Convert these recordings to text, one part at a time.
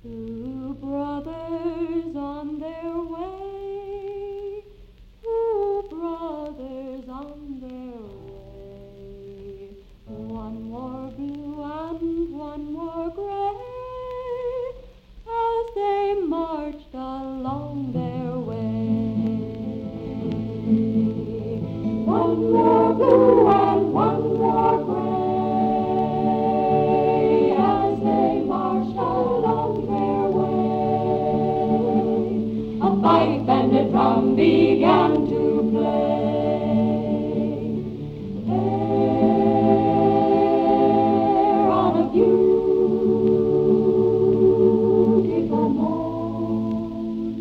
Two brothers on their way, two brothers on their way. One wore blue and one wore gray, as they marched along their way. One wore blue and one wore gray, as they marched along their way. A fife and a drum began to play. There on a beautiful morn,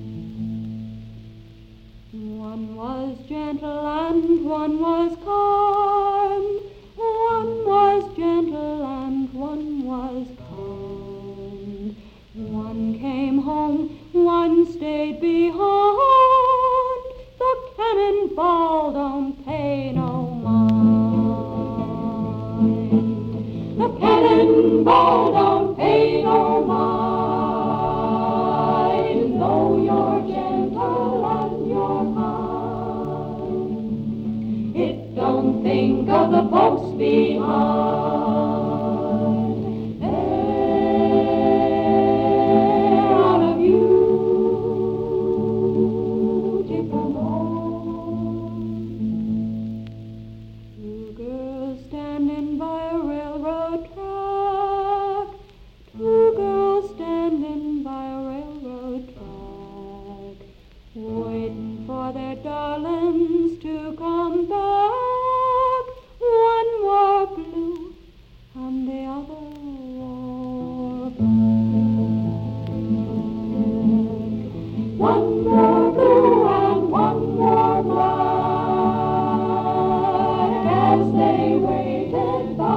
one was gentle and one was calm. One was gentle and one was calm. One came home, one stayed behind. The cannonball don't pay no mind. The cannonball don't pay no mind. Though you're gentle and you're kind, it don't think of the folks behind. There on a beautiful morn, two girls standing by a railroad track, two girls standing by a railroad track, waiting for their darlings to come back. One wore blue and the other wore black. One wore blue and one wore black, as they waited by